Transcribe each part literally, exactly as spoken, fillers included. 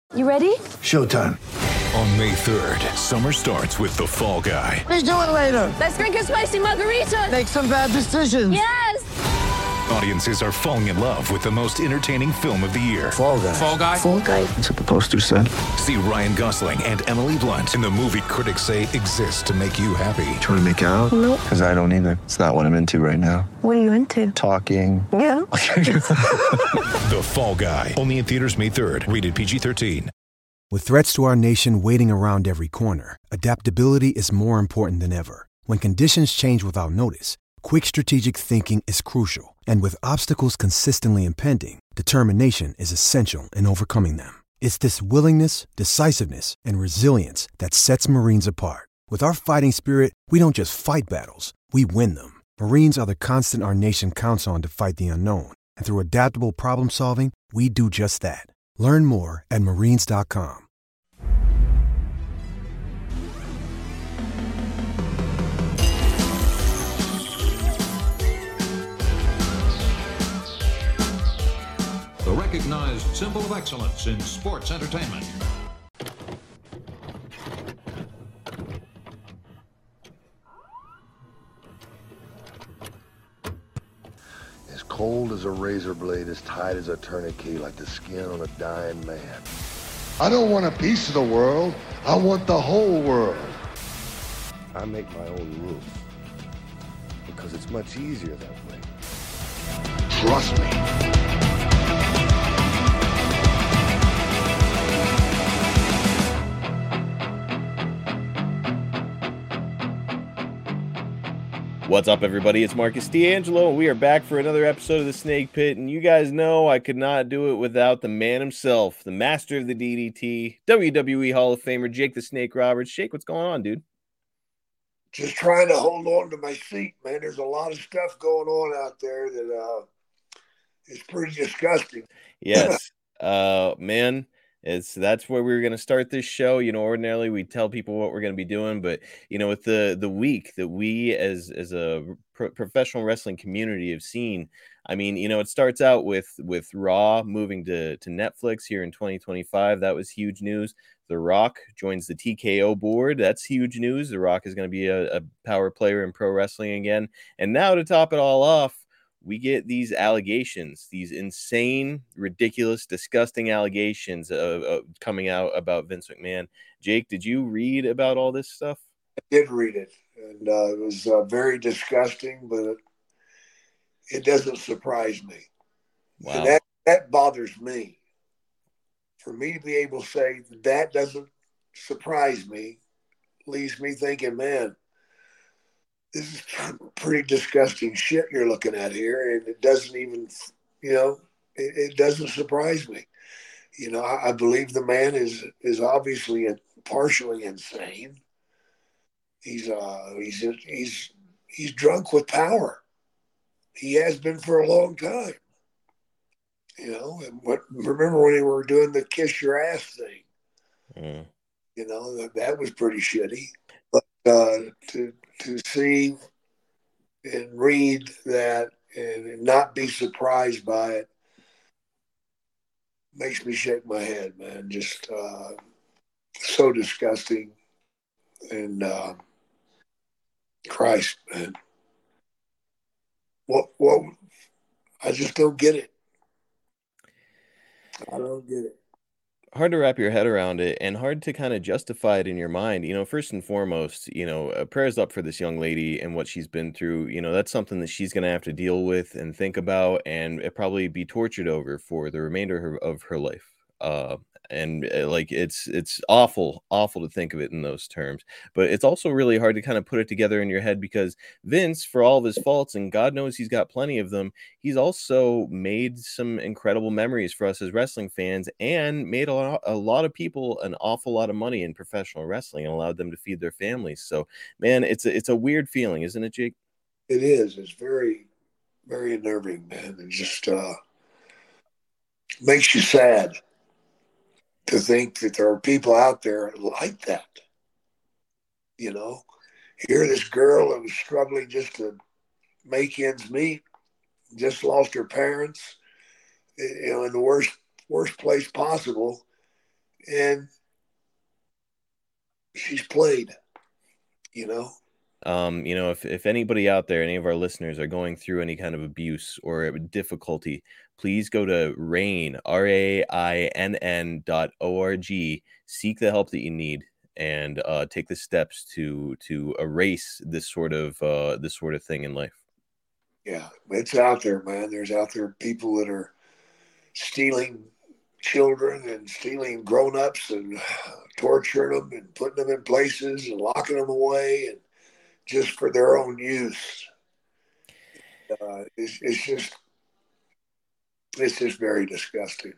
You ready? Showtime. On May third, summer starts with The Fall Guy. Let's do it later. Let's drink a spicy margarita. Make some bad decisions. Yes! Audiences are falling in love with the most entertaining film of the year. Fall Guy. Fall Guy? Fall guy. That's what the poster said. See Ryan Gosling and Emily Blunt in the movie critics say exists to make you happy. Trying to make it out? Nope. Because I don't either. It's not what I'm into right now. What are you into? Talking. Yeah. The Fall Guy. Only in theaters May third. Rated P G thirteen. With threats to our nation waiting around every corner, adaptability is more important than ever. When conditions change without notice, quick strategic thinking is crucial. And with obstacles consistently impending, determination is essential in overcoming them. It's this willingness, decisiveness, and resilience that sets Marines apart. With our fighting spirit, we don't just fight battles, we win them. Marines are the constant our nation counts on to fight the unknown. And through adaptable problem solving, we do just that. Learn more at marines dot com. The recognized symbol of excellence in sports entertainment. As cold as a razor blade, as tight as a tourniquet, like the skin on a dying man. I don't want a piece of the world. I want the whole world. I make my own rules because it's much easier that way. Trust me. What's up, everybody? It's Marcus D'Angelo, and we are back for another episode of The Snake Pit. And you guys know I could not do it without the man himself, the master of the D D T, W W E Hall of Famer, Jake the Snake Roberts. Jake, what's going on, dude? Just trying to hold on to my seat, man. There's a lot of stuff going on out there that uh, is pretty disgusting. Yes, uh, man. It's that's where we're going to start this show. You know, ordinarily we tell people what we're going to be doing, but you know, with the the week that we as as a pro- professional wrestling community have seen, I mean, you know, it starts out with with Raw moving to to Netflix here in twenty twenty-five. That was huge news. The Rock joins the T K O board. That's huge news. The Rock is going to be a, a power player in pro wrestling again. And now to top it all off, we get these allegations, these insane, ridiculous, disgusting allegations of, of coming out about Vince McMahon. Jake, did you read about all this stuff? I did read it, and uh, it was uh, very disgusting, but it, it doesn't surprise me. Wow. And that, that bothers me. For me to be able to say that doesn't surprise me leaves me thinking, man, this is pretty disgusting shit you're looking at here. And it doesn't even, you know, it, it doesn't surprise me. You know, I, I believe the man is, is obviously a, partially insane. He's, uh, he's, he's, he's drunk with power. He has been for a long time. You know, and what, remember when they were doing the kiss your ass thing? Mm. You know, that, that was pretty shitty. But uh, to, to see and read that and not be surprised by it makes me shake my head, man. Just uh, so disgusting. And uh, Christ, man. What, what, I just don't get it. I don't get it. Hard to wrap your head around it and hard to kind of justify it in your mind. You know, first and foremost, you know, uh, prayers up for this young lady and what she's been through. You know, that's something that she's going to have to deal with and think about and it probably be tortured over for the remainder of her, of her life. Uh, and uh, like it's it's awful, awful to think of it in those terms. But it's also really hard to kind of put it together in your head because Vince, for all of his faults, and God knows he's got plenty of them, he's also made some incredible memories for us as wrestling fans and made a lot, a lot of people an awful lot of money in professional wrestling and allowed them to feed their families. So, man, it's a, it's a weird feeling, isn't it, Jake? It is. It's very, very unnerving, man. It just uh, makes you sad to think that there are people out there like that. You know, here this girl that was struggling just to make ends meet, just lost her parents, you know, in the worst worst place possible, and she's played, you know. Um, you know, if, if anybody out there, any of our listeners are going through any kind of abuse or difficulty, please go to RAINN, R A I N N dot O R G, seek the help that you need, and uh, take the steps to to erase this sort of uh, this sort of thing in life. Yeah, it's out there, man. There's out there people that are stealing children and stealing grown-ups and torturing them and putting them in places and locking them away and just for their own use. Uh, it's, it's just, it's just very disgusting.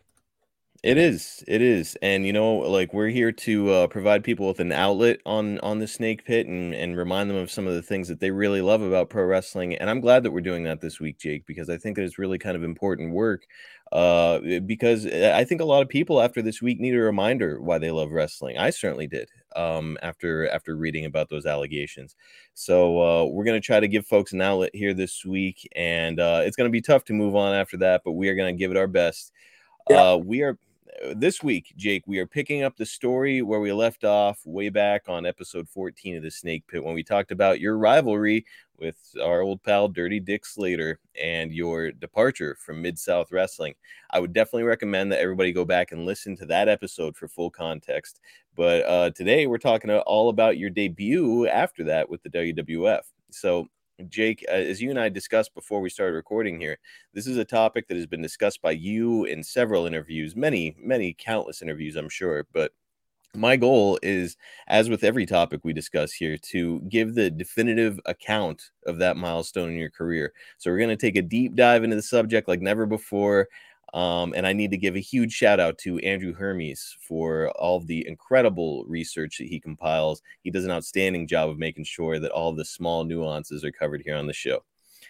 It is. It is. And, you know, like we're here to uh, provide people with an outlet on on the Snake Pit and, and remind them of some of the things that they really love about pro wrestling. And I'm glad that we're doing that this week, Jake, because I think that it's really kind of important work. Uh, because I think a lot of people after this week need a reminder why they love wrestling. I certainly did um, after after reading about those allegations. So uh, we're going to try to give folks an outlet here this week. And uh, it's going to be tough to move on after that, but we are going to give it our best. Yeah. Uh, we are. This week, Jake, we are picking up the story where we left off way back on episode fourteen of the Snake Pit when we talked about your rivalry with our old pal Dirty Dick Slater and your departure from Mid-South Wrestling. I would definitely recommend that everybody go back and listen to that episode for full context. But uh, today we're talking all about your debut after that with the W W F. So Jake, uh, as you and I discussed before we started recording here, this is a topic that has been discussed by you in several interviews, many, many countless interviews, I'm sure. But my goal is, as with every topic we discuss here, to give the definitive account of that milestone in your career. So we're going to take a deep dive into the subject like never before. Um, and I need to give a huge shout out to Andrew Hermes for all of the incredible research that he compiles. He does an outstanding job of making sure that all the small nuances are covered here on the show.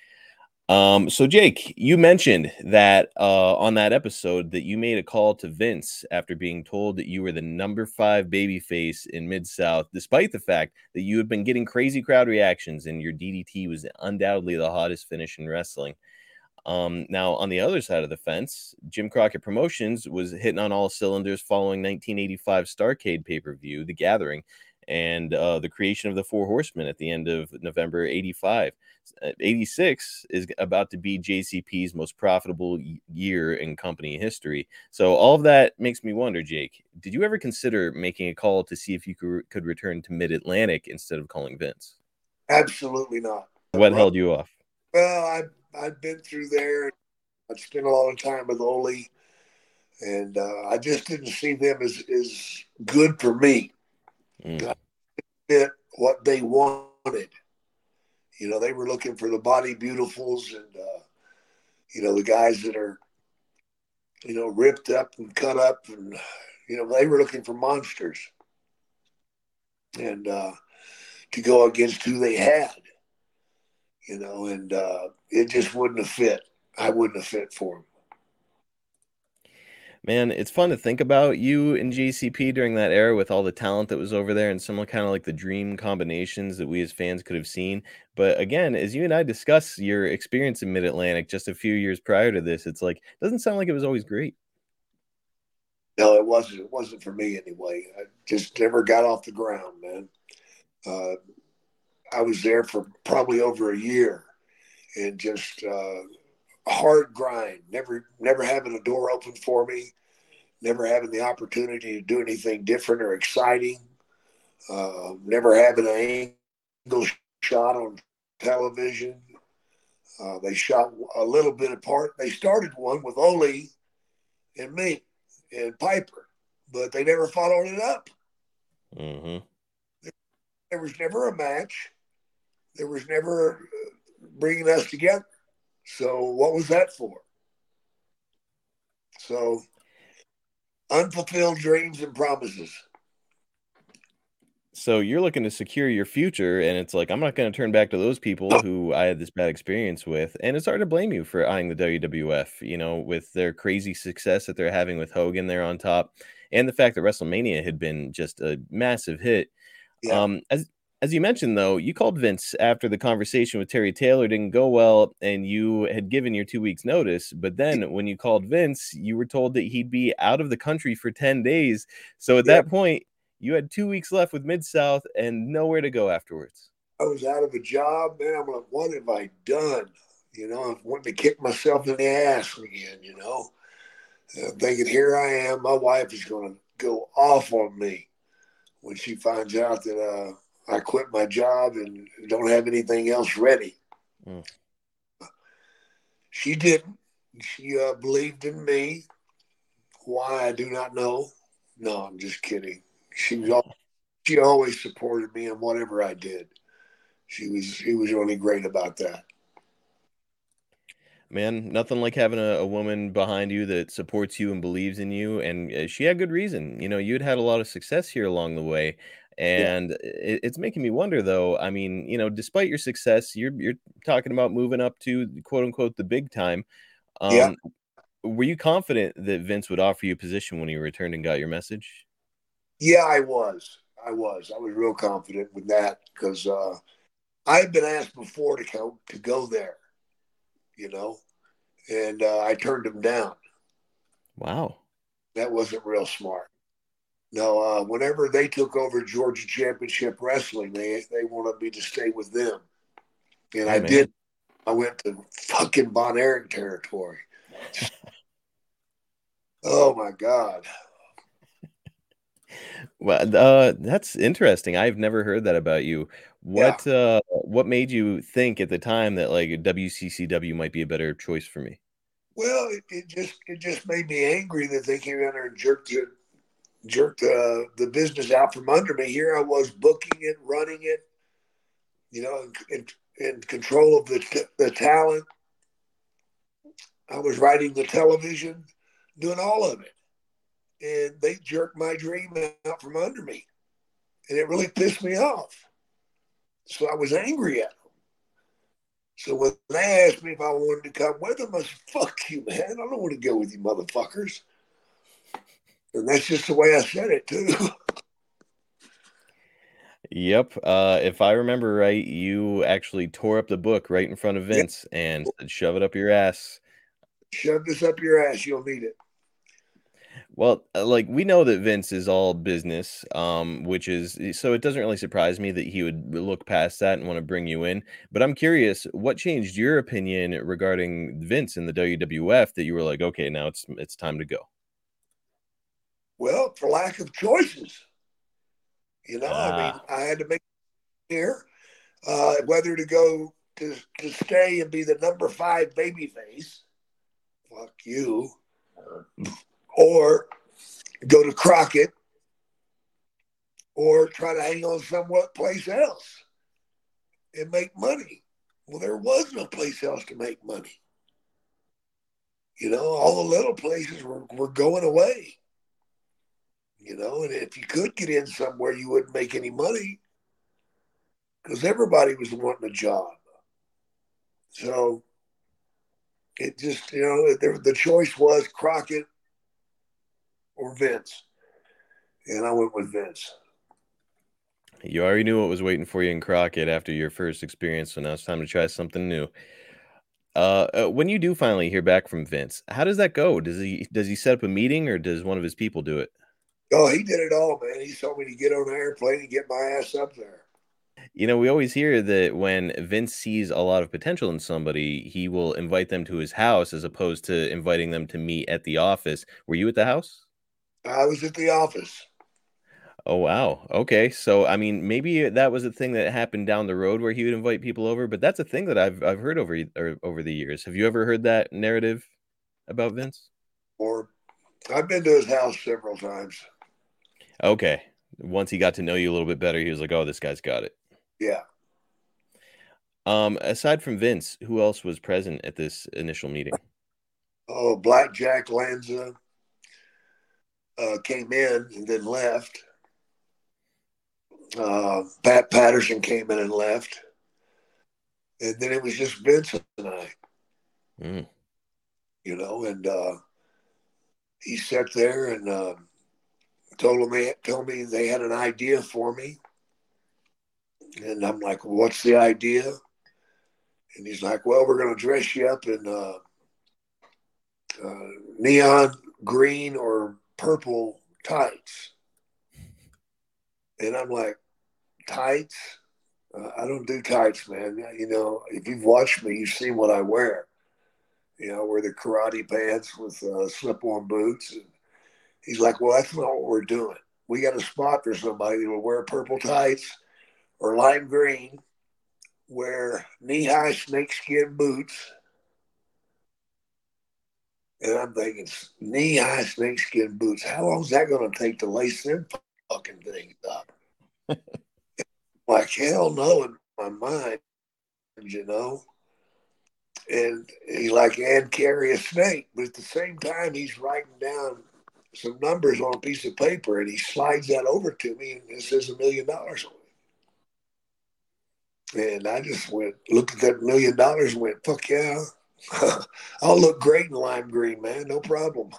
Um, so Jake, you mentioned that uh, on that episode that you made a call to Vince after being told that you were the number five babyface in Mid-South, despite the fact that you had been getting crazy crowd reactions and your D D T was undoubtedly the hottest finish in wrestling. Um, now, on the other side of the fence, Jim Crockett Promotions was hitting on all cylinders following nineteen eighty-five Starrcade pay-per-view, The Gathering, and uh, the creation of the Four Horsemen at the end of November eighty-five. eighty-six is about to be J C P's most profitable year in company history. So all of that makes me wonder, Jake, did you ever consider making a call to see if you could, could return to Mid-Atlantic instead of calling Vince? Absolutely not. What held you off? Well, I I've been through there. I spent a lot of time with Ole, and uh, I just didn't see them as, as good for me. Mm. I didn't fit what they wanted. You know, they were looking for the body beautifuls and, uh, you know, the guys that are, you know, ripped up and cut up. And, you know, they were looking for monsters. And uh, to go against who they had. You know, and uh, it just wouldn't have fit. I wouldn't have fit for him. Man, it's fun to think about you and J C P during that era with all the talent that was over there and some kind of like the dream combinations that we as fans could have seen. But again, as you and I discuss your experience in Mid-Atlantic just a few years prior to this, it's like, it doesn't sound like it was always great. No, it wasn't. It wasn't for me anyway. I just never got off the ground, man. Uh, I was there for probably over a year and just uh, hard grind, never never having a door open for me, never having the opportunity to do anything different or exciting, uh, never having an angle shot on television. Uh, they shot a little bit apart. They started one with Ole and me and Piper, but they never followed it up. Mm-hmm. There, there was never a match. There was never bringing us together. So what was that for? So unfulfilled dreams and promises. So you're looking to secure your future, and it's like, I'm not going to turn back to those people who I had this bad experience with. And it's hard to blame you for eyeing the W W F, you know, with their crazy success that they're having with Hogan there on top, and the fact that WrestleMania had been just a massive hit. Yeah. Um, as As you mentioned, though, you called Vince after the conversation with Terry Taylor didn't go well, and you had given your two weeks notice. But then when you called Vince, you were told that he'd be out of the country for ten days. So at Yeah. that point, you had two weeks left with Mid-South and nowhere to go afterwards. I was out of a job, man. I'm like, what have I done? You know, I'm wanting to kick myself in the ass again, you know. I'm thinking, here I am. My wife is going to go off on me when she finds out that uh, I quit my job and don't have anything else ready. Mm. She didn't. She uh, believed in me. Why, I do not know. No, I'm just kidding. She was all, she always supported me in whatever I did. She was she was really great about that. Man, nothing like having a, a woman behind you that supports you and believes in you. And uh, she had good reason. You know, you'd had a lot of success here along the way. And it, it's making me wonder, though. I mean, you know, despite your success, you're you're talking about moving up to quote unquote the big time. Um, Yeah. Were you confident that Vince would offer you a position when you returned and got your message? Yeah, I was. I was. I was real confident with that because uh, I had been asked before to go to go there, you know, and uh, I turned him down. Wow. That wasn't real smart. No, uh, whenever they took over Georgia Championship Wrestling, they they wanted me to stay with them, and Oh, I man. did. I went to fucking Von Erich territory. Oh my God. Well, uh, that's interesting. I've never heard that about you. Yeah. What uh, what made you think at the time that like W C C W might be a better choice for me? Well, it, it just it just made me angry that they came in there and jerked it, jerked uh, the business out from under me. Here I was booking it, running it, you know, in, in, in control of the the talent. I was writing the television, doing all of it, and they jerked my dream out from under me, and it really pissed me off. So I was angry at them. So when they asked me if I wanted to come with them, I said, fuck you, man. I don't want to go with you motherfuckers. And that's just the way I said it, too. Yep. Uh, if I remember right, you actually tore up the book right in front of Vince and said, shove it up your ass. Shove this up your ass. You'll need it. Well, uh, like we know that Vince is all business, um, which is so it doesn't really surprise me that he would look past that and want to bring you in. But I'm curious, what changed your opinion regarding Vince in the W W F that you were like, okay, now it's it's time to go? Well, for lack of choices. You know, I mean, Ah. I had to make here uh, whether to go to, to stay and be the number five babyface. Fuck you. Or go to Crockett, or try to hang on somewhat place else and make money. Well, there was no place else to make money. You know, all the little places were, were going away. You know, and if you could get in somewhere, you wouldn't make any money because everybody was wanting a job. So it just, you know, the, the choice was Crockett or Vince. And I went with Vince. You already knew what was waiting for you in Crockett after your first experience, so now it's time to try something new. Uh, uh, when you do finally hear back from Vince, how does that go? Does he does he set up a meeting or does one of his people do it? Oh, he did it all, man. He told me to get on an airplane and get my ass up there. You know, we always hear that when Vince sees a lot of potential in somebody, he will invite them to his house as opposed to inviting them to meet at the office. Were you at the house? I was at the office. Oh, wow. Okay. So, I mean, maybe that was a thing that happened down the road where he would invite people over, but that's a thing that I've I've heard over y- or, over the years. Have you ever heard that narrative about Vince? Or I've been to his house several times. Okay. Once he got to know you a little bit better, he was like, "Oh, this guy's got it." Yeah. Um, aside from Vince, who else was present at this initial meeting? Oh, Blackjack Lanza uh, came in and then left. Uh, Pat Patterson came in and left. And then it was just Vince and I, Mm. you know, and uh, he sat there and uh, told me, told me they had an idea for me. And I'm like, well, what's the idea? And he's like, well, we're going to dress you up in uh, uh, neon green or purple tights. And I'm like, tights? Uh, I don't do tights, man. You know, if you've watched me, you've seen what I wear. You know, I wear the karate pants with uh, slip-on boots. And he's like, well, that's not what we're doing. We got a spot for somebody that will wear purple tights or lime green, wear knee-high snakeskin boots. And I'm thinking, knee-high snakeskin boots, how long is that going to take to lace them fucking things up? Like, hell no, in my mind, you know? And he's like, and carry a snake. But at the same time, he's writing down some numbers on a piece of paper, and he slides that over to me, and it says a million dollars on it. And I just went, looked at that million dollars and went, fuck yeah. I'll look great in lime green, man. No problem.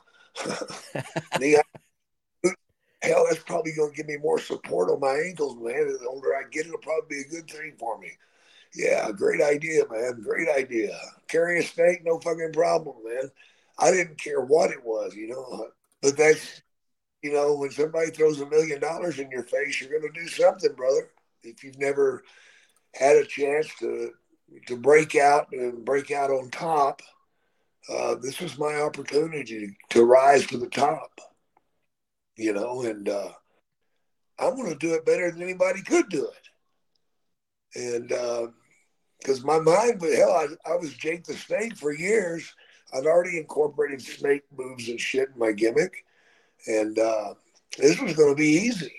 Hell, that's probably going to give me more support on my ankles, man. The older I get, it'll probably be a good thing for me. Yeah, great idea, man. Great idea. Carry a snake, no fucking problem, man. I didn't care what it was, you know. But that's, you know, when somebody throws a million dollars in your face, you're going to do something, brother. If you've never had a chance to to break out and break out on top, uh, this was my opportunity to, to rise to the top, you know, and uh, I'm going to do it better than anybody could do it. And because uh, my mind, but hell, I, I was Jake the Snake for years. I'd already incorporated snake moves and shit in my gimmick. And uh, this was going to be easy.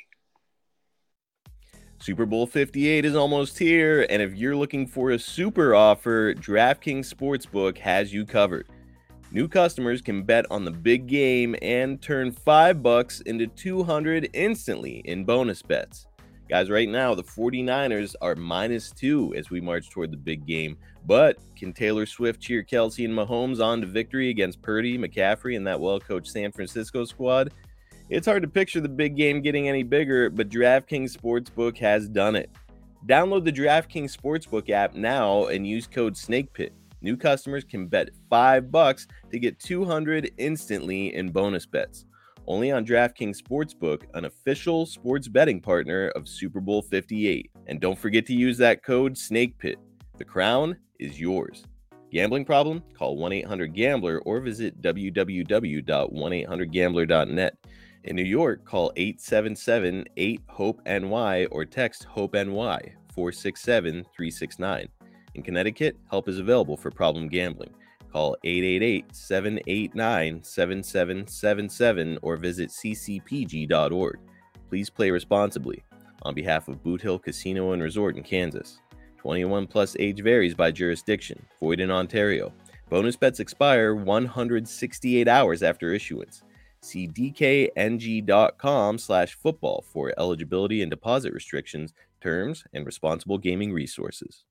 Super Bowl fifty-eight is almost here, and if you're looking for a super offer, DraftKings Sportsbook has you covered. New customers can bet on the big game and turn five bucks into two hundred instantly in bonus bets. Guys, right now, the 49ers are minus two as we march toward the big game, but can Taylor Swift cheer Kelsey and Mahomes on to victory against Purdy, McCaffrey, and that well-coached San Francisco squad? It's hard to picture the big game getting any bigger, but DraftKings Sportsbook has done it. Download the DraftKings Sportsbook app now and use code SNAKEPIT. New customers can bet five bucks to get two hundred instantly in bonus bets. Only on DraftKings Sportsbook, an official sports betting partner of Super Bowl fifty-eight. And don't forget to use that code SNAKEPIT. The crown is yours. Gambling problem? Call one eight hundred gambler or visit w w w dot one eight hundred gambler dot net. In New York, call eight seven seven eight hope N Y or text HOPE-NY four six seven three six nine. In Connecticut, help is available for problem gambling. Call eight eight eight seven eight nine seven seven seven seven or visit c c p g dot org. Please play responsibly. On behalf of Boot Hill Casino and Resort in Kansas. twenty-one plus age varies by jurisdiction. Void in Ontario. Bonus bets expire one hundred sixty-eight hours after issuance. See d k n g dot com slash football for eligibility and deposit restrictions, terms, and responsible gaming resources.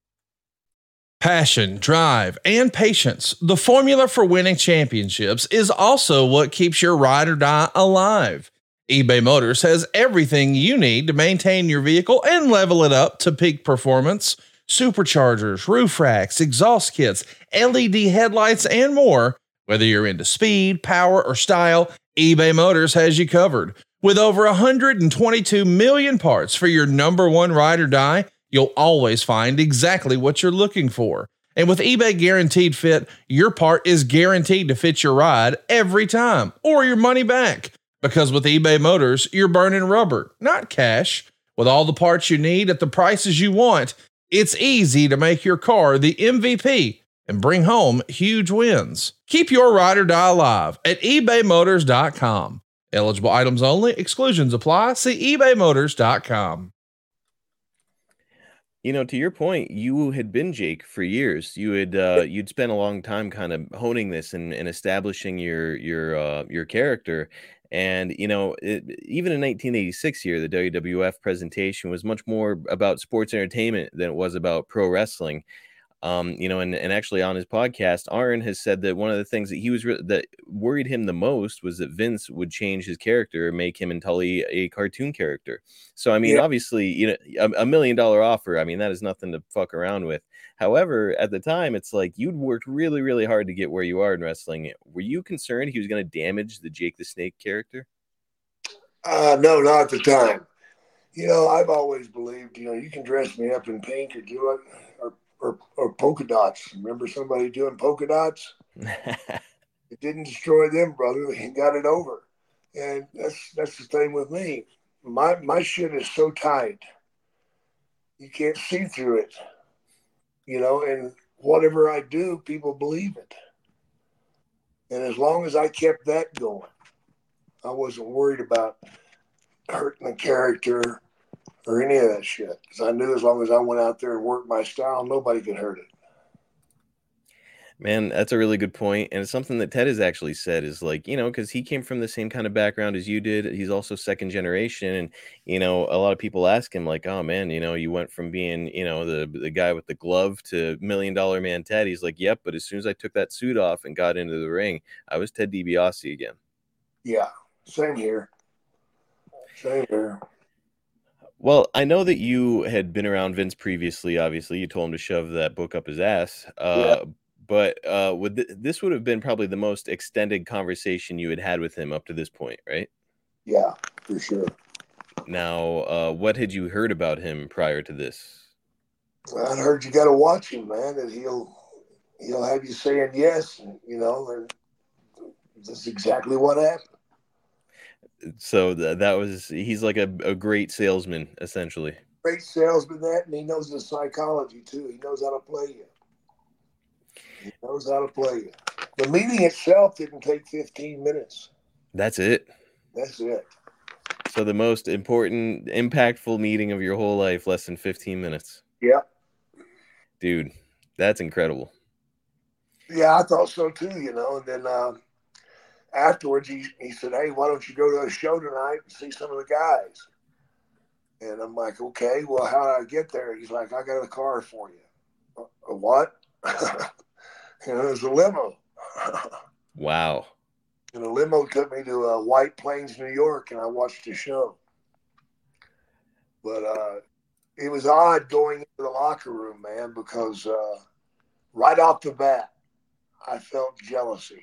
Passion, drive, and patience. The formula for winning championships is also what keeps your ride or die alive. eBay Motors has everything you need to maintain your vehicle and level it up to peak performance. Superchargers, roof racks, exhaust kits, L E D headlights, and more. Whether you're into speed, power, or style, eBay Motors has you covered. With over one hundred twenty-two million parts for your number one ride or die, you'll always find exactly what you're looking for. And with eBay Guaranteed Fit, your part is guaranteed to fit your ride every time, or your money back. Because with eBay Motors, you're burning rubber, not cash. With all the parts you need at the prices you want, it's easy to make your car the M V P and bring home huge wins. Keep your ride or die alive at ebay motors dot com. Eligible items only. Exclusions apply. See ebay motors dot com. You know, to your point, you had been Jake for years. You had uh, you'd spent a long time kind of honing this and, and establishing your your uh, your character. And you know, it, even in nineteen eighty-six, here the W W F presentation was much more about sports entertainment than it was about pro wrestling. Um, you know, and, and actually on his podcast, Arn has said that one of the things that he was re- that worried him the most was that Vince would change his character, make him entirely a cartoon character. So, I mean, Yeah. obviously, you know, a, a million dollar offer. I mean, that is nothing to fuck around with. However, at the time, it's like you'd worked really, really hard to get where you are in wrestling. Were you concerned he was going to damage the Jake the Snake character? Uh, no, not at the time. You know, I've always believed, you know, you can dress me up in pink or do it, or or, or polka dots. Remember somebody doing polka dots? It didn't destroy them, brother. He got it over. And that's that's the thing with me. My my shit is so tight. You can't see through it. You know, and whatever I do, people believe it. And as long as I kept that going, I wasn't worried about hurting the character or any of that shit. Because I knew as long as I went out there and worked my style, nobody could hurt it. Man, that's a really good point. And it's something that Ted has actually said is like, you know, because he came from the same kind of background as you did. He's also second generation. And, you know, a lot of people ask him, like, oh, man, you know, you went from being, you know, the, the guy with the glove to Million Dollar Man Ted. He's like, yep. But as soon as I took that suit off and got into the ring, I was Ted DiBiase again. Yeah, same here. Same here. Well, I know that you had been around Vince previously. Obviously, you told him to shove that book up his ass. Uh, Yeah. But uh, would th- this would have been probably the most extended conversation you had had with him up to this point, right? Yeah, for sure. Now, uh, what had you heard about him prior to this? I heard you got to watch him, man, and he'll he'll have you saying yes, you know, and that's exactly what happened. So th- that was he's like a, a great salesman, essentially. Great salesman, that, and he knows the psychology too. He knows how to play you. He knows how to play you. The meeting itself didn't take fifteen minutes. That's it. That's it. So the most important, impactful meeting of your whole life, less than fifteen minutes. Yeah. Dude, that's incredible. Yeah, I thought so too, you know. And then uh, afterwards, he, he said, hey, why don't you go to a show tonight and see some of the guys? And I'm like, okay, well, how do I get there? He's like, I got a car for you. A, a what? You know, it was a limo. Wow. And a limo took me to uh, White Plains, New York, and I watched the show. But uh, it was odd going into the locker room, man, because uh, right off the bat, I felt jealousy.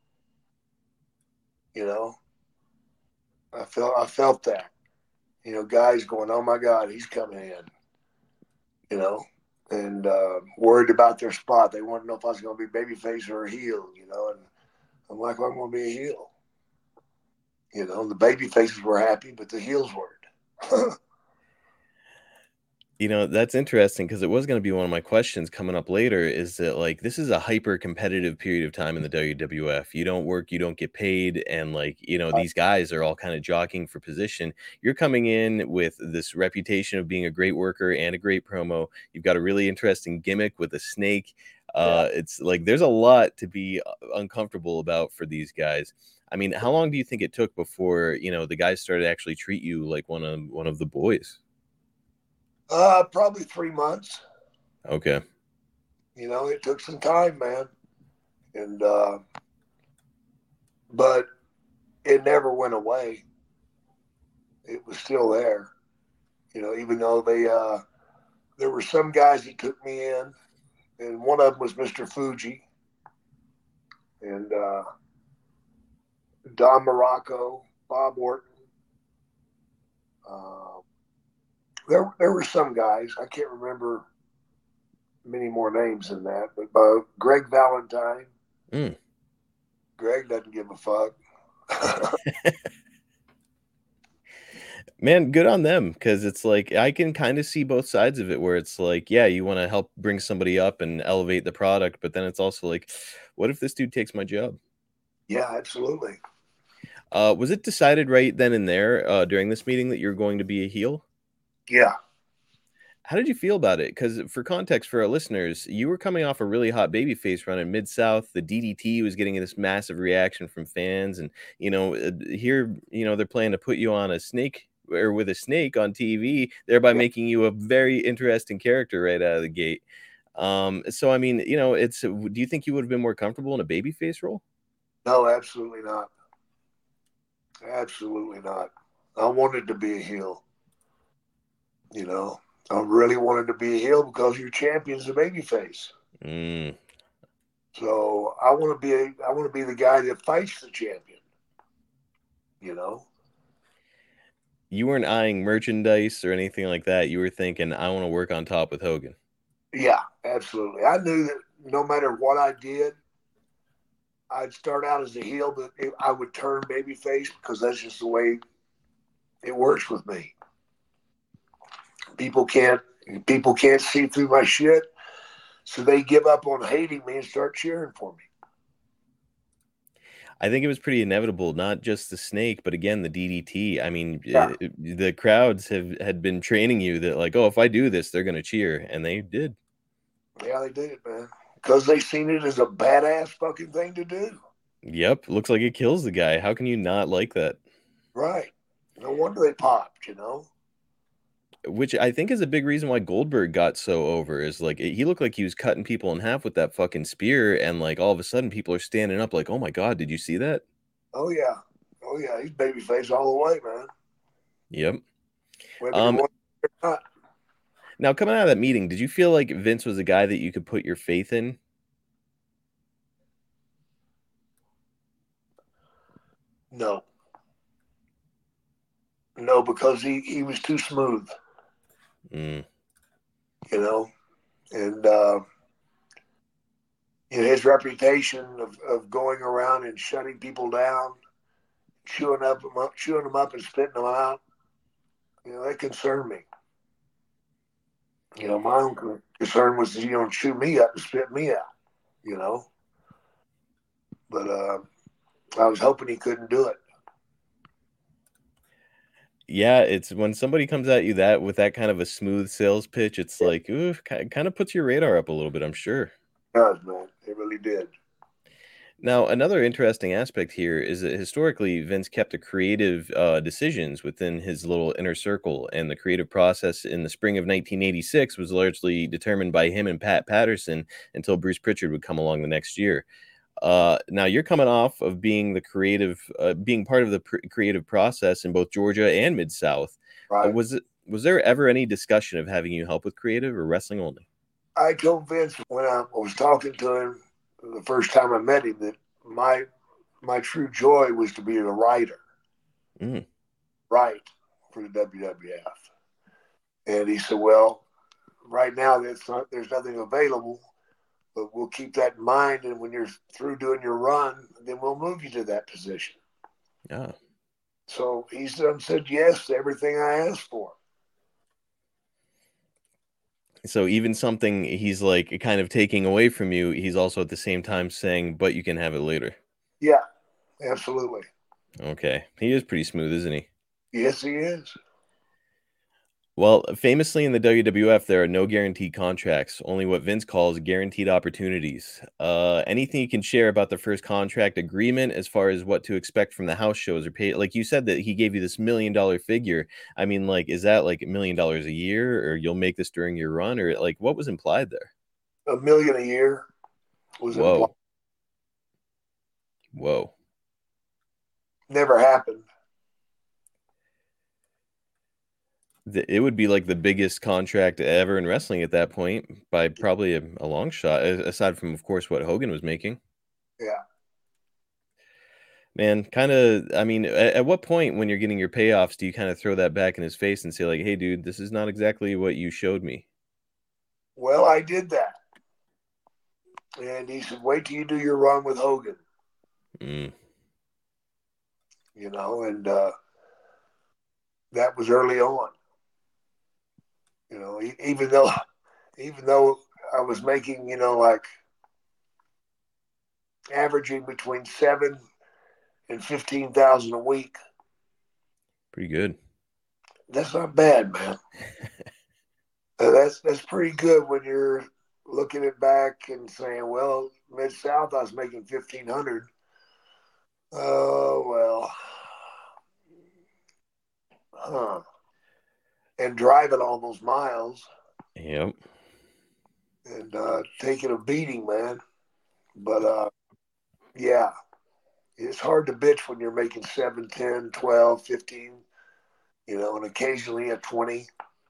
You know, I felt I felt that. You know, guys going, oh my God, he's coming in. You know, and uh, worried about their spot. They wanted to know if I was going to be babyface or a heel. You know, and I'm like, well, I'm going to be a heel. You know, the baby faces were happy, but the heels weren't. You know, that's interesting because it was going to be one of my questions coming up later is that like this is a hyper competitive period of time in the W W F. You don't work, you don't get paid. And like, you know, these guys are all kind of jockeying for position. You're coming in with this reputation of being a great worker and a great promo. You've got a really interesting gimmick with a snake. Uh, yeah. It's like there's a lot to be uncomfortable about for these guys. I mean, how long do you think it took before, you know, the guys started to actually treat you like one of one of the boys? Uh, probably three months. Okay. You know, it took some time, man. And, uh, but it never went away. It was still there. You know, even though they, uh, there were some guys that took me in, and one of them was Mister Fuji and, uh, Don Morocco, Bob Orton. Uh, There, there were some guys. I can't remember many more names than that, but uh, Greg Valentine. Mm. Greg doesn't give a fuck. Man, good on them, because it's like I can kind of see both sides of it where it's like, yeah, you want to help bring somebody up and elevate the product, but then it's also like, what if this dude takes my job? Yeah, absolutely. Uh, was it decided right then and there uh, during this meeting that you're going to be a heel? Yeah. How did you feel about it? Because for context for our listeners, you were coming off a really hot babyface run in Mid-South. The D D T was getting this massive reaction from fans. And, you know, here, you know, they're planning to put you on a snake or with a snake on T V, thereby yeah. making you a very interesting character right out of the gate. Um, so I mean, you know, it's. Do you think you would have been more comfortable in a babyface role? No, absolutely not. Absolutely not. I wanted to be a heel. You know, I really wanted to be a heel because your champion's a babyface. Mm. So I want to be a, I want to be the guy that fights the champion. You know. You weren't eyeing merchandise or anything like that. You were thinking, I want to work on top with Hogan. Yeah, absolutely. I knew that no matter what I did, I'd start out as a heel, but it, I would turn babyface because that's just the way it works with me. People can't people can't see through my shit, so they give up on hating me and start cheering for me. I think it was pretty inevitable, not just the snake, but again the D D T. I mean, Yeah. it, the crowds have had been training you that like, oh, if I do this, they're going to cheer, and they did. Yeah, they did, man, because they seen it as a badass fucking thing to do. Yep, looks like it kills the guy. How can you not like that? Right. No wonder they popped, you know. Which I think is a big reason why Goldberg got so over is like he looked like he was cutting people in half with that fucking spear, and like all of a sudden people are standing up like, oh my god, did you see that? Oh yeah, oh yeah, he's babyface all the way, man. Yep. Whether Um, you want it or not. Now coming out of that meeting, did you feel like Vince was a guy that you could put your faith in? No. No, because he, he was too smooth, Mm. you know, and uh, you know, his reputation of, of going around and shutting people down, chewing up, them up, chewing them up and spitting them out, you know, that concerned me. You know, my own concern was you don't chew me up and spit me out, you know. But uh, I was hoping he couldn't do it. Yeah, it's when somebody comes at you that with that kind of a smooth sales pitch, it's like, ooh, kind of puts your radar up a little bit, I'm sure. It does, man. It really did. Now, another interesting aspect here is that historically Vince kept the creative uh, decisions within his little inner circle, and the creative process in the spring of nineteen eighty-six was largely determined by him and Pat Patterson until Bruce Pritchard would come along the next year. Uh, now you're coming off of being the creative, uh, being part of the pr- creative process in both Georgia and Mid-South. Right. Uh, was it, was there ever any discussion of having you help with creative or wrestling only? I told Vince when I was talking to him the first time I met him that my my true joy was to be a writer, Mm. write for the W W F. And he said, "Well, right now that's not, there's nothing available, but we'll keep that in mind. And when you're through doing your run, then we'll move you to that position." Yeah. So he's done said yes to everything I asked for. So even something he's like kind of taking away from you, he's also at the same time saying, but you can have it later. Yeah, absolutely. Okay. He is pretty smooth, isn't he? Yes, he is. Well, famously in the W W F, there are no guaranteed contracts, only what Vince calls guaranteed opportunities. Uh, anything you can share about the first contract agreement as far as what to expect from the house shows or pay? Like you said that he gave you this million dollar figure. I mean, like, is that like a million dollars a year, or you'll make this during your run, or like what was implied there? A million a year was Whoa. implied. Whoa. Never happened. It would be like the biggest contract ever in wrestling at that point by probably a, a long shot, aside from, of course, what Hogan was making. Yeah. Man, kind of, I mean, at, at what point when you're getting your payoffs do you kind of throw that back in his face and say like, hey, dude, this is not exactly what you showed me? Well, I did that. And he said, wait till you do your run with Hogan. Mm. You know, and uh, that was early on. You know, even though, even though I was making, you know, like averaging between seven and fifteen thousand a week. Pretty good. That's not bad, man. uh, that's that's pretty good when you're looking it back and saying, well, Mid-South, I was making fifteen hundred. Oh well, huh. And driving all those miles. Yep. and uh, taking a beating, man. But uh, yeah, it's hard to bitch when you're making seven, ten, twelve, fifteen, you know, and occasionally at twenty.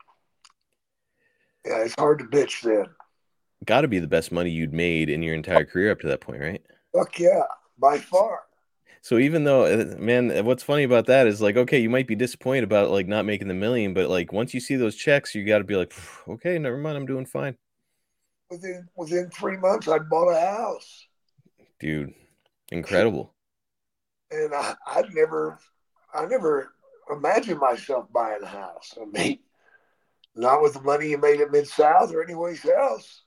Yeah, it's hard to bitch then. Got to be the best money you'd made in your entire career up to that point, right? Fuck yeah, by far. So even though, man, what's funny about that is like, okay, you might be disappointed about like not making the million, but like once you see those checks, you got to be like, okay, never mind, I'm doing fine. Within within three months, I bought a house. Dude, incredible. And I, I'd never, I never imagined myself buying a house. I mean, not with the money you made at Mid-South or anywhere else.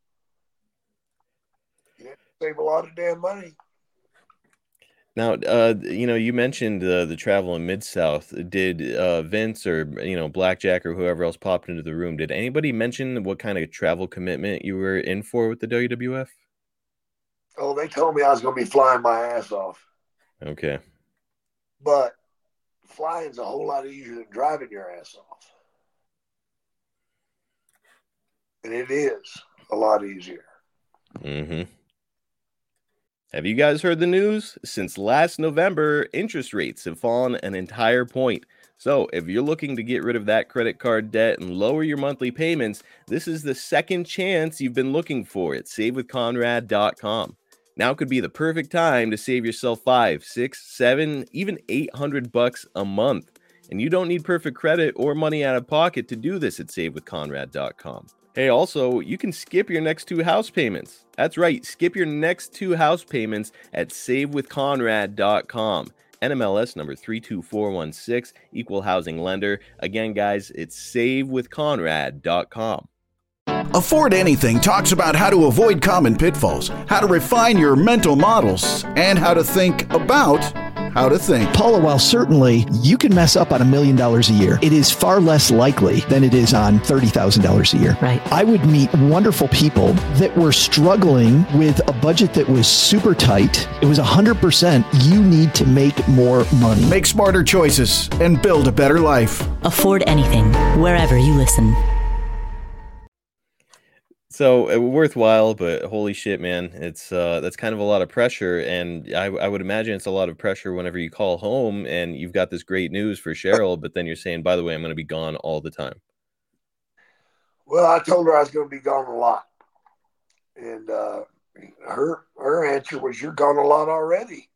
You have to save a lot of damn money. Now, uh, you know, you mentioned uh, the travel in Mid-South. Did uh, Vince or, you know, Blackjack or whoever else popped into the room, did anybody mention what kind of travel commitment you were in for with the W W F? Oh, they told me I was going to be flying my ass off. Okay. But flying's a whole lot easier than driving your ass off. And it is a lot easier. Mm-hmm. Have you guys heard the news? Since last November, interest rates have fallen an entire point. So if you're looking to get rid of that credit card debt and lower your monthly payments, this is the second chance you've been looking for at save with conrad dot com. Now could be the perfect time to save yourself five, six, seven, even eight hundred bucks a month. And you don't need perfect credit or money out of pocket to do this at save with conrad dot com. Hey, also, you can skip your next two house payments. That's right, skip your next two house payments at save with conrad dot com. N M L S number three two four one six, equal housing lender. Again, guys, it's save with conrad dot com. Afford Anything talks about how to avoid common pitfalls, how to refine your mental models, and how to think about how to think. Paula, while certainly you can mess up on a million dollars a year, it is far less likely than it is on thirty thousand dollars a year. Right. I would meet wonderful people that were struggling with a budget that was super tight. It was one hundred percent you need to make more money. Make smarter choices and build a better life. Afford Anything, wherever you listen. So uh, worthwhile, but holy shit, man, it's uh, that's kind of a lot of pressure, and I, I would imagine it's a lot of pressure whenever you call home and you've got this great news for Cheryl, but then you're saying, by the way, I'm going to be gone all the time. Well, I told her I was going to be gone a lot, and uh, her her answer was, "You're gone a lot already."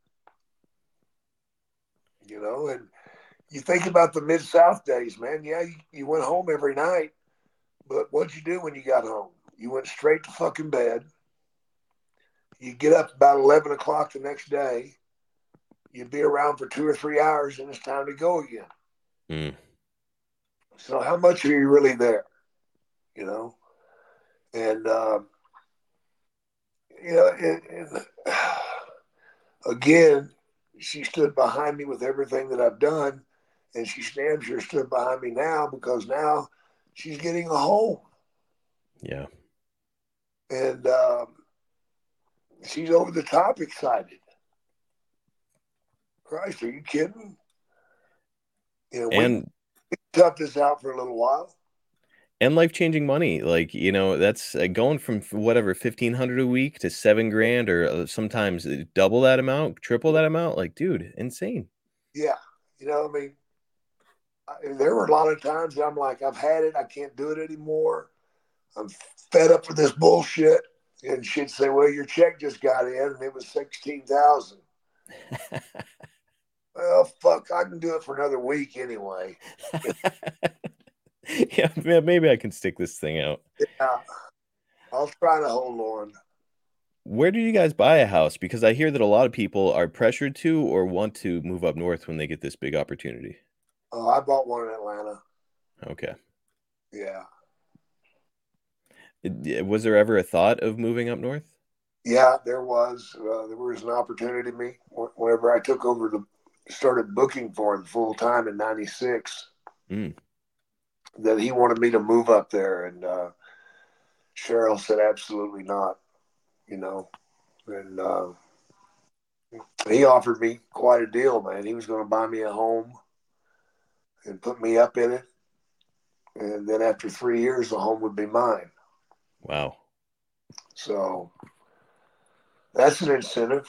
You know, and you think about the Mid-South days, man. Yeah, you, you went home every night, but what'd you do when you got home? You went straight to fucking bed. You get up about eleven o'clock the next day. You'd be around for two or three hours, and it's time to go again. Mm. So how much are you really there? You know? And, uh, you know, and, and, again, she stood behind me with everything that I've done, and she damn sure stood behind me now, because now she's getting a home. Yeah. And um, she's over the top excited. Christ, are you kidding? You know, and we tough this out for a little while. And life-changing money, like, you know, that's uh, going from whatever fifteen hundred a week to seven grand, or uh, sometimes double that amount, triple that amount. Like, dude, insane. Yeah, you know, I mean, I, there were a lot of times I'm like, I've had it, I can't do it anymore. I'm fed up with this bullshit. And she'd say, well, your check just got in and it was sixteen thousand. Well, fuck, I can do it for another week anyway. Yeah, maybe I can stick this thing out. Yeah, I'll try to hold on. Where do you guys buy a house? Because I hear that a lot of people are pressured to or want to move up north when they get this big opportunity. Oh, I bought one in Atlanta. Okay. Yeah. Was there ever a thought of moving up north? Yeah, there was. Uh, there was an opportunity to me whenever I took over the, started booking for him full time in ninety-six, mm. that he wanted me to move up there. And uh, Cheryl said, absolutely not, you know. And uh, he offered me quite a deal, man. He was going to buy me a home and put me up in it. And then after three years, the home would be mine. Wow. So that's an incentive.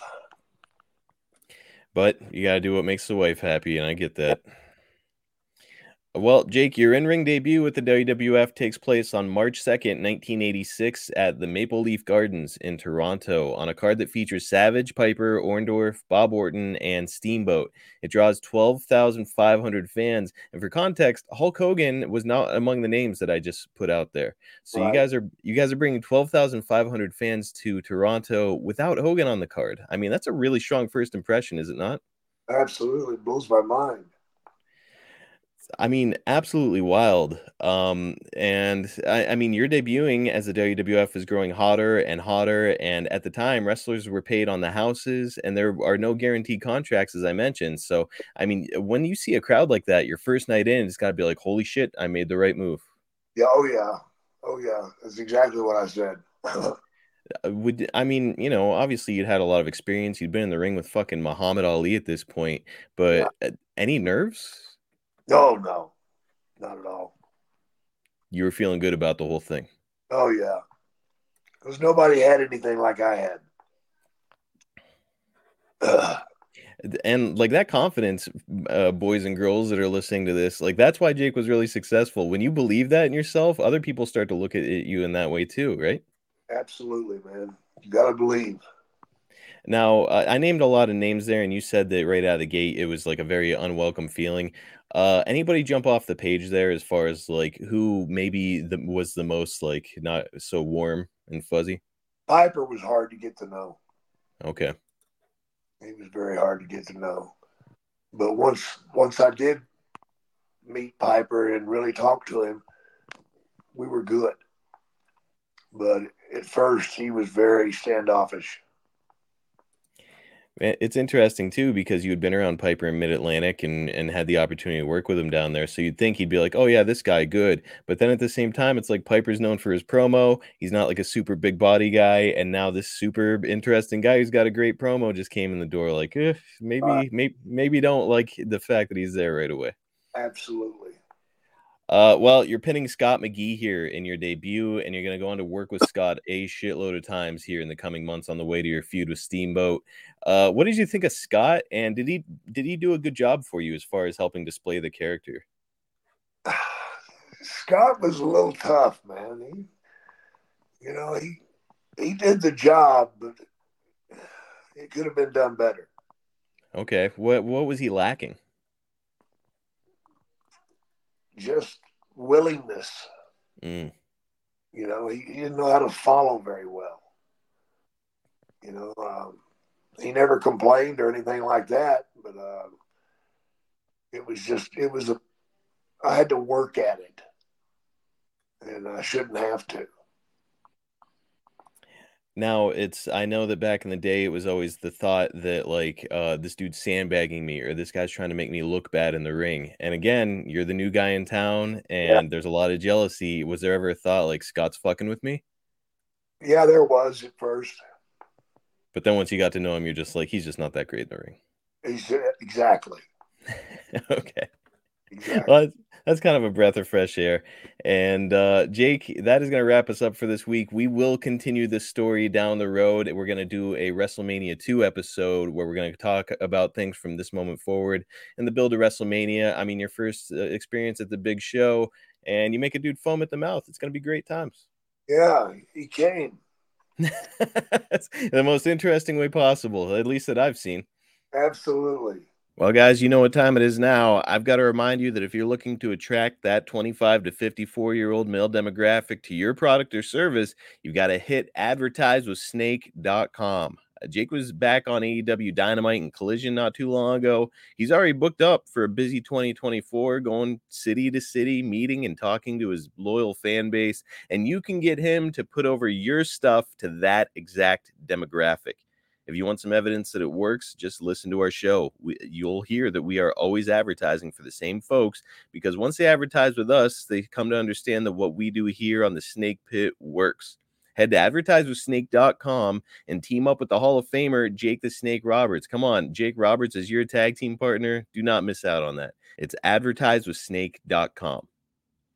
But you got to do what makes the wife happy, and I get that. Well, Jake, your in-ring debut with the W W F takes place on March second, nineteen eighty-six at the Maple Leaf Gardens in Toronto on a card that features Savage, Piper, Orndorff, Bob Orton, and Steamboat. It draws twelve thousand five hundred fans. And for context, Hulk Hogan was not among the names that I just put out there. So right. you guys are you guys are bringing twelve thousand five hundred fans to Toronto without Hogan on the card. I mean, that's a really strong first impression, is it not? Absolutely. It blows my mind. I mean, absolutely wild. Um, and I, I mean, you're debuting as the W W F is growing hotter and hotter. And at the time, wrestlers were paid on the houses, and there are no guaranteed contracts, as I mentioned. So, I mean, when you see a crowd like that, your first night in, it's got to be like, holy shit, I made the right move. Yeah. Oh, yeah. Oh, yeah. That's exactly what I said. Would I mean, you know, obviously you'd had a lot of experience. You'd been in the ring with fucking Muhammad Ali at this point, but yeah. Any nerves? No, no, not at all. You were feeling good about the whole thing. Oh, yeah. Because nobody had anything like I had. Ugh. And like that confidence, uh, boys and girls that are listening to this, like that's why Jake was really successful. When you believe that in yourself, other people start to look at you in that way too, right? Absolutely, man. You got to believe. Now, uh, I named a lot of names there, and you said that right out of the gate, it was like a very unwelcome feeling. Uh, anybody jump off the page there as far as like who maybe the, was the most like not so warm and fuzzy? Piper was hard to get to know. Okay. He was very hard to get to know. But once once I did meet Piper and really talk to him, we were good. But at first, he was very standoffish. It's interesting, too, because you had been around Piper in Mid-Atlantic and, and had the opportunity to work with him down there. So you'd think he'd be like, oh, yeah, this guy, good. But then at the same time, it's like Piper's known for his promo. He's not like a super big body guy. And now this super interesting guy who's got a great promo just came in the door like, eh, maybe, uh, maybe, maybe don't like the fact that he's there right away. Absolutely. Uh, well, you're pinning Scott McGhee here in your debut, and you're going to go on to work with Scott a shitload of times here in the coming months on the way to your feud with Steamboat. Uh, what did you think of Scott, and did he did he do a good job for you as far as helping display the character? Scott was a little tough, man. He, you know, he he did the job, but it could have been done better. Okay, what what was he lacking? Just willingness. Mm. You know, he, he didn't know how to follow very well. You know, um, he never complained or anything like that, but uh, it was just, it was a, I had to work at it, and I shouldn't have to. Now, it's, I know that back in the day, it was always the thought that, like, uh, this dude's sandbagging me or this guy's trying to make me look bad in the ring. And again, you're the new guy in town, and yeah. There's a lot of jealousy. Was there ever a thought, like, Scott's fucking with me? Yeah, there was at first. But then once you got to know him, you're just like, he's just not that great in the ring. He's, exactly. Okay. Exactly. Well, that's, that's kind of a breath of fresh air. And uh, Jake, that is going to wrap us up for this week. We will continue this story down the road. We're going to do a WrestleMania two episode where we're going to talk about things from this moment forward and the build to WrestleMania. I mean, your first uh, experience at the big show, and you make a dude foam at the mouth. It's going to be great times. Yeah, he came. The most interesting way possible, at least that I've seen. Absolutely. Well, guys, you know what time it is now. I've got to remind you that if you're looking to attract that twenty-five to fifty-four-year-old male demographic to your product or service, you've got to hit advertise with snake dot com. Jake was back on A E W Dynamite and Collision not too long ago. He's already booked up for a busy twenty twenty-four, going city to city, meeting and talking to his loyal fan base. And you can get him to put over your stuff to that exact demographic. If you want some evidence that it works, just listen to our show. We, you'll hear that we are always advertising for the same folks, because once they advertise with us, they come to understand that what we do here on the Snake Pit works. Head to advertise with snake dot com and team up with the Hall of Famer, Jake the Snake Roberts. Come on, Jake Roberts is your tag team partner. Do not miss out on that. It's advertise with snake dot com.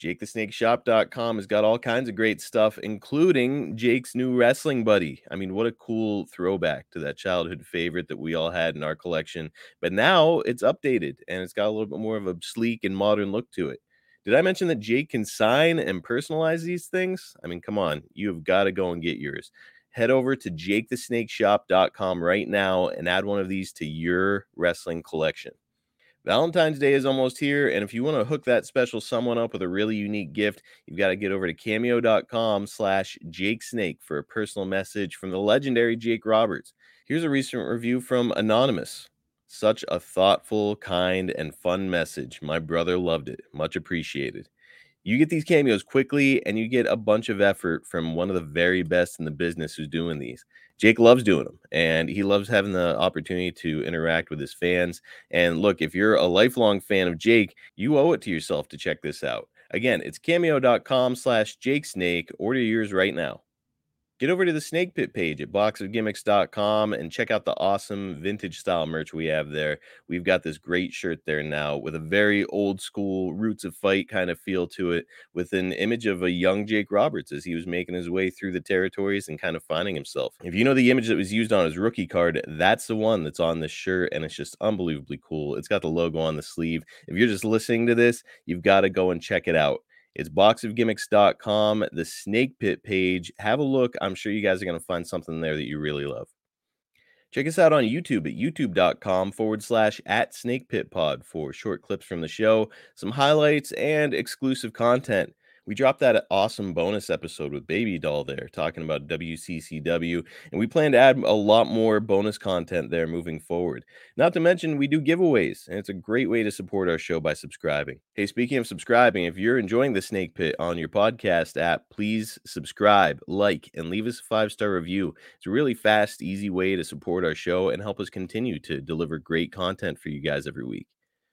Jake the Snake Shop dot com has got all kinds of great stuff, including Jake's new wrestling buddy. I mean, what a cool throwback to that childhood favorite that we all had in our collection. But now it's updated and it's got a little bit more of a sleek and modern look to it. Did I mention that Jake can sign and personalize these things? I mean, come on, you've got to go and get yours. Head over to Jake the Snake Shop dot com right now and add one of these to your wrestling collection. Valentine's Day is almost here, and if you want to hook that special someone up with a really unique gift, you've got to get over to cameo dot com slash Jake Snake for a personal message from the legendary Jake Roberts. Here's a recent review from Anonymous. Such a thoughtful, kind, and fun message. My brother loved it. Much appreciated. You get these cameos quickly, and you get a bunch of effort from one of the very best in the business who's doing these. Jake loves doing them, and he loves having the opportunity to interact with his fans. And look, if you're a lifelong fan of Jake, you owe it to yourself to check this out. Again, it's cameo dot com slash Jake Snake. Order yours right now. Get over to the Snake Pit page at box of gimmicks dot com and check out the awesome vintage style merch we have there. We've got this great shirt there now with a very old school Roots of Fight kind of feel to it, with an image of a young Jake Roberts as he was making his way through the territories and kind of finding himself. If you know the image that was used on his rookie card, that's the one that's on this shirt, and it's just unbelievably cool. It's got the logo on the sleeve. If you're just listening to this, you've got to go and check it out. It's box of gimmicks dot com, the Snake Pit page. Have a look. I'm sure you guys are going to find something there that you really love. Check us out on YouTube at youtube dot com forward slash at Snake Pit Pod for short clips from the show, some highlights, and exclusive content. We dropped that awesome bonus episode with Baby Doll there, talking about W C C W, and we plan to add a lot more bonus content there moving forward. Not to mention, we do giveaways, and it's a great way to support our show by subscribing. Hey, speaking of subscribing, if you're enjoying the Snake Pit on your podcast app, please subscribe, like, and leave us a five-star review. It's a really fast, easy way to support our show and help us continue to deliver great content for you guys every week.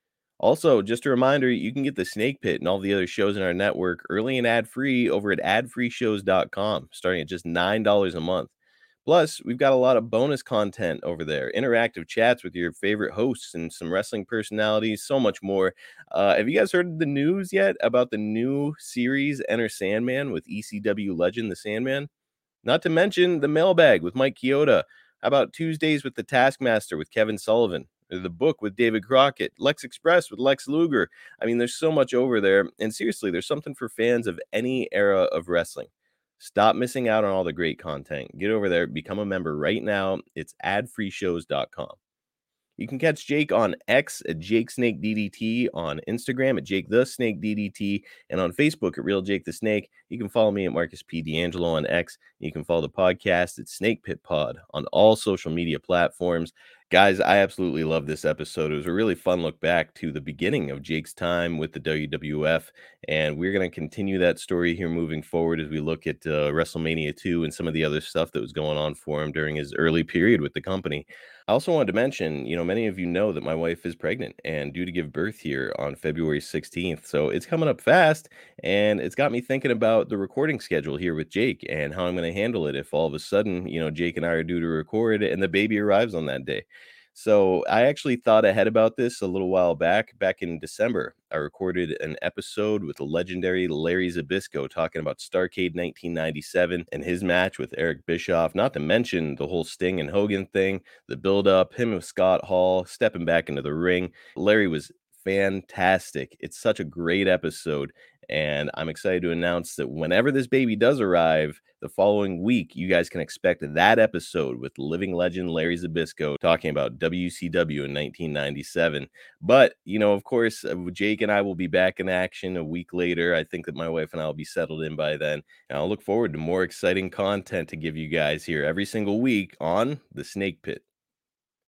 Also, just a reminder, you can get the Snake Pit and all the other shows in our network early and ad-free over at ad free shows dot com, starting at just nine dollars a month. Plus, we've got a lot of bonus content over there, interactive chats with your favorite hosts and some wrestling personalities, so much more. Uh, have you guys heard the news yet about the new series, Enter Sandman, with E C W legend, The Sandman? Not to mention the mailbag with Mike Chioda. How about Tuesdays with the Taskmaster with Kevin Sullivan? The book with David Crockett, Lex Express with Lex Luger. I mean, there's so much over there. And seriously, there's something for fans of any era of wrestling. Stop missing out on all the great content. Get over there, become a member right now. It's ad free shows dot com. You can catch Jake on X at Jake Snake D D T, on Instagram at Jake the Snake D D T, and on Facebook at Real Jake the Snake. You can follow me at Marcus P. D'Angelo on X. You can follow the podcast at Snake Pit Pod on all social media platforms. Guys, I absolutely love this episode. It was a really fun look back to the beginning of Jake's time with the W W F, and we're going to continue that story here moving forward as we look at uh, WrestleMania two and some of the other stuff that was going on for him during his early period with the company. I also wanted to mention, you know, many of you know that my wife is pregnant and due to give birth here on February sixteenth, so it's coming up fast, and it's got me thinking about the recording schedule here with Jake and how I'm going to handle it if all of a sudden, you know, Jake and I are due to record and the baby arrives on that day. So I actually thought ahead about this a little while back. Back in December, I recorded an episode with the legendary Larry Zbyszko talking about Starrcade nineteen ninety-seven and his match with Eric Bischoff, not to mention the whole Sting and Hogan thing, the build-up, him with Scott Hall, stepping back into the ring. Larry was fantastic. It's such a great episode, and I'm excited to announce that whenever this baby does arrive, the following week, you guys can expect that episode with living legend Larry Zbyszko talking about W C W in nineteen ninety-seven. But, you know, of course, Jake and I will be back in action a week later. I think that my wife and I will be settled in by then, and I'll look forward to more exciting content to give you guys here every single week on The Snake Pit.